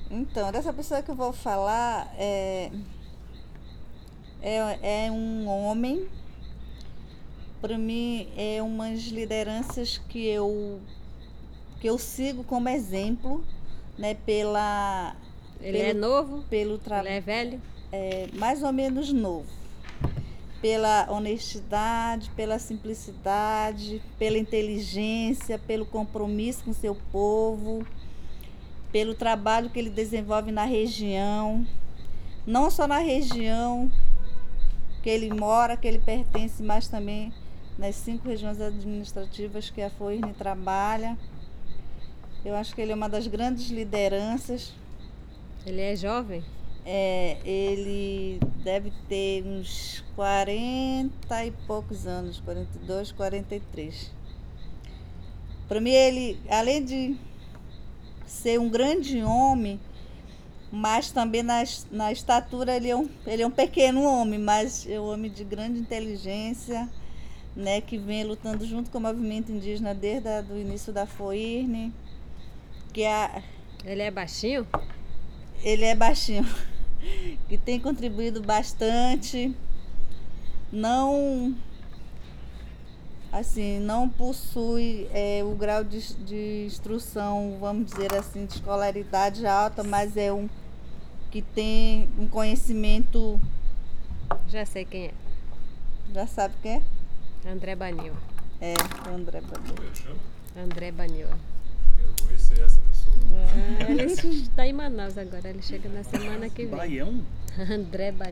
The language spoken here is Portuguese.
Então, dessa pessoa que eu vou falar é um homem. Para mim, é umas lideranças que eu sigo como exemplo, né, Ele é pelo, novo? pelo Ele é trabalho, velho? mais ou menos novo, pela honestidade, pela simplicidade, pela inteligência, pelo compromisso com seu povo, pelo trabalho que ele desenvolve na região, não só na região que ele mora, que ele pertence, mas também nas 5 regiões administrativas que a FOIRN trabalha. Eu acho que ele é uma das grandes lideranças. Ele é jovem? Ele deve ter uns 40 e poucos anos, 42, 43. Para mim, ele, além de ser um grande homem, mas também na estatura ele é um pequeno homem, mas é um homem de grande inteligência, né, que vem lutando junto com o movimento indígena desde o início da FOIRN, Ele é baixinho? ele é baixinho, que tem contribuído bastante, não assim, não possui o grau de instrução, vamos dizer assim, de escolaridade alta, mas é um que tem um conhecimento. Já sei quem é. Já sabe quem é? André Banil. É, André Bandeira. Como ele chama? André Banil. Quero conhecer essa pessoa. Ele está em Manaus agora. Ele chega na semana que vem. Baião? André Banil.